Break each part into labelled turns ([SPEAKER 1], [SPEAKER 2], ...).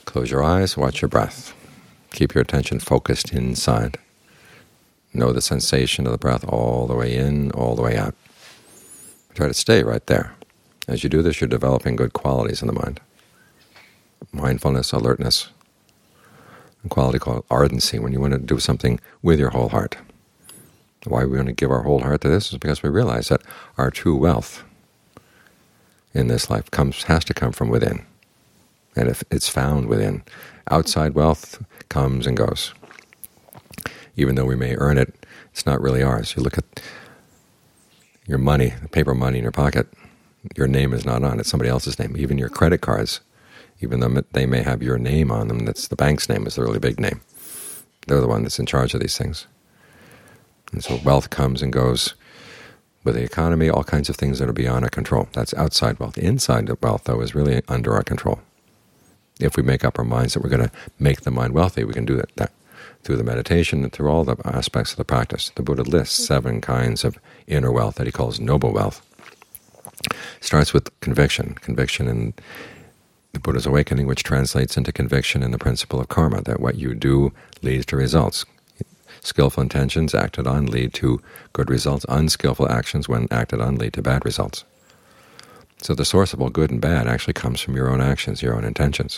[SPEAKER 1] Close your eyes, watch your breath. Keep your attention focused inside. Know the sensation of the breath all the way in, all the way out. Try to stay right there. As you do this, you're developing good qualities in the mind. Mindfulness, alertness, a quality called ardency, when you want to do something with your whole heart. Why we want to give our whole heart to this is because we realize that our true wealth in this life has to come from within. And if it's found within, outside wealth comes and goes. Even though we may earn it, it's not really ours. You look at your money, the paper money in your pocket, your name is not on it, somebody else's name. Even your credit cards, even though they may have your name on them, that's the bank's name is the really big name. They're the one that's in charge of these things. And so wealth comes and goes with the economy, all kinds of things that are beyond our control. That's outside wealth. Inside wealth, though, is really under our control. If we make up our minds that we're going to make the mind wealthy, we can do that through the meditation and through all the aspects of the practice. The Buddha lists 7 kinds of inner wealth that he calls noble wealth. Starts with conviction in the Buddha's awakening, which translates into conviction in the principle of karma, that what you do leads to results. Skillful intentions acted on lead to good results. Unskillful actions, when acted on, lead to bad results. So the source of all good and bad actually comes from your own actions, your own intentions.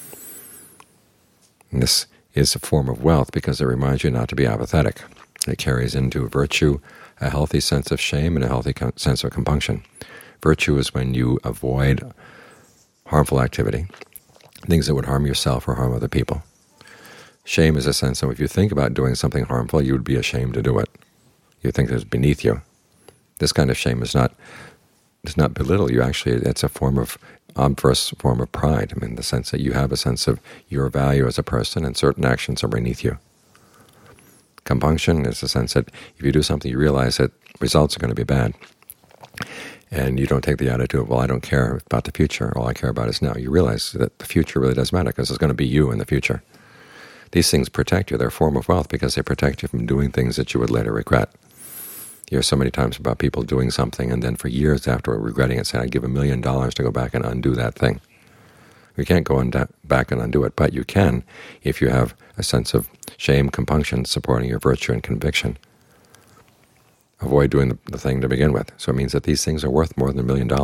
[SPEAKER 1] And this is a form of wealth because it reminds you not to be apathetic. It carries into virtue a healthy sense of shame and a healthy sense of compunction. Virtue is when you avoid harmful activity, things that would harm yourself or harm other people. Shame is a sense of if you think about doing something harmful, you would be ashamed to do it. You think it's beneath you. This kind of shame does not belittle you. Actually, it's a form of obverse form of pride, in the sense that you have a sense of your value as a person and certain actions are beneath you. Compunction is the sense that if you do something, you realize that results are going to be bad. And you don't take the attitude of, well, I don't care about the future. All I care about is now. You realize that the future really does matter because it's going to be you in the future. These things protect you. They're a form of wealth because they protect you from doing things that you would later regret. You hear so many times about people doing something and then for years afterward regretting it, saying, I'd give $1 million to go back and undo that thing. You can't go back and undo it, but you can if you have a sense of shame, compunction, supporting your virtue and conviction. Avoid doing the thing to begin with. So it means that these things are worth more than $1 million.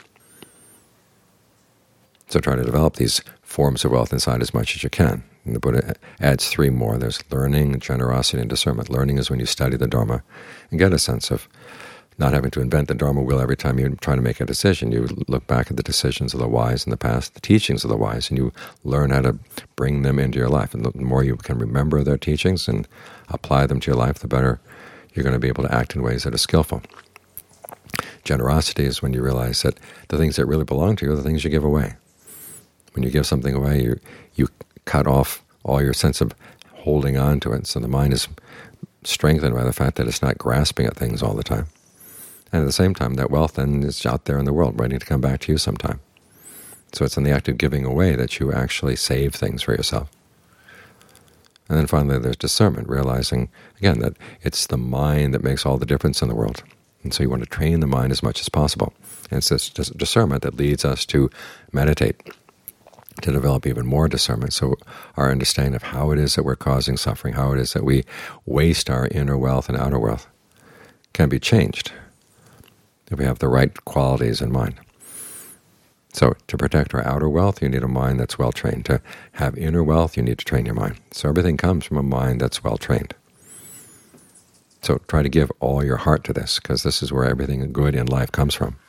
[SPEAKER 1] So try to develop these forms of wealth inside as much as you can. And the Buddha adds 3 more. There's learning, generosity, and discernment. Learning is when you study the Dharma and get a sense of not having to invent the Dharma wheel every time you try to make a decision. You look back at the decisions of the wise in the past, the teachings of the wise, and you learn how to bring them into your life. And the more you can remember their teachings and apply them to your life, the better you're going to be able to act in ways that are skillful. Generosity is when you realize that the things that really belong to you are the things you give away. When you give something away, you cut off all your sense of holding on to it, so the mind is strengthened by the fact that it's not grasping at things all the time. And at the same time, that wealth then is out there in the world, waiting to come back to you sometime. So it's in the act of giving away that you actually save things for yourself. And then finally there's discernment, realizing, again, that it's the mind that makes all the difference in the world. And so you want to train the mind as much as possible. And it's this discernment that leads us to meditate, to develop even more discernment, so our understanding of how it is that we're causing suffering, how it is that we waste our inner wealth and outer wealth, can be changed if we have the right qualities in mind. So to protect our outer wealth, you need a mind that's well-trained. To have inner wealth, you need to train your mind. So everything comes from a mind that's well-trained. So try to give all your heart to this, because this is where everything good in life comes from.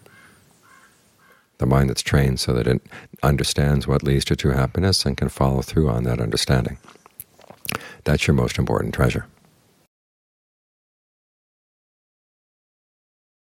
[SPEAKER 1] The mind that's trained so that it understands what leads to true happiness and can follow through on that understanding. That's your most important treasure.